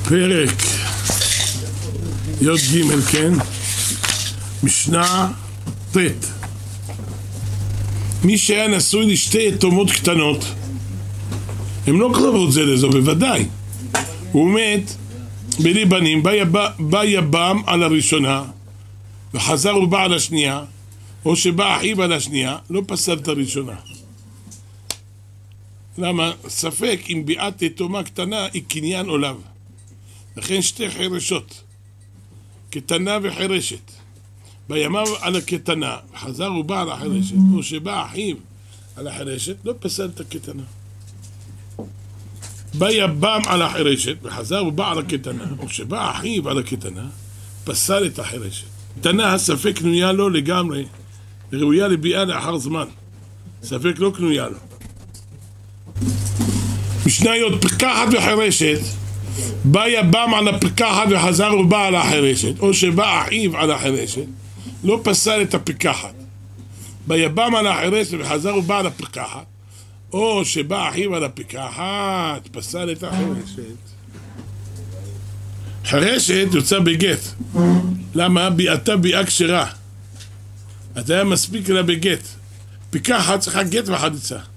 פרק י"ג, כן? משנה ט'. מי שהיה נשוי לשתי יתומות קטנות, הם לא קרבות זה לזו, בוודאי. הוא מת בלי בנים, בא יבם על הראשונה וחזר ובא על השנייה, או שבא אחיו על השנייה, לא פסל את הראשונה. למה? ספק אם ביאת יתומה קטנה היא קניין או לאו. לכן שתי חירשות, קטנה וחירשת, בימיו על הקטנה וחזר ובא על החירשת, או שבא אחיו על החירשת, לא פסל את הקטנה. בא יבם על החירשת וחזר ובא על הקטנה, או שבא אחיו על הקטנה, פסל את החירשת. קטנה ספק קנויה לו לגמרי, ראויה לביאה לאחר זמן, ספק לא קנויה לו. משנה י' פקחת וחירשת, בא יבם על הפקחת וחזר ובא על החירשת, או שבא אחיו על החירשת, לא פסל את הפקחת. בא יבם על החירשת וחזר ובא על הפקחת, או שבא אחיו על הפקחת, פסל את החירשת. חירשת יוצא בגט. למה? ביאתה ביאה כשרה. אתה היה מספיק לה בגט. פקחת צריכה גט וחדיצה.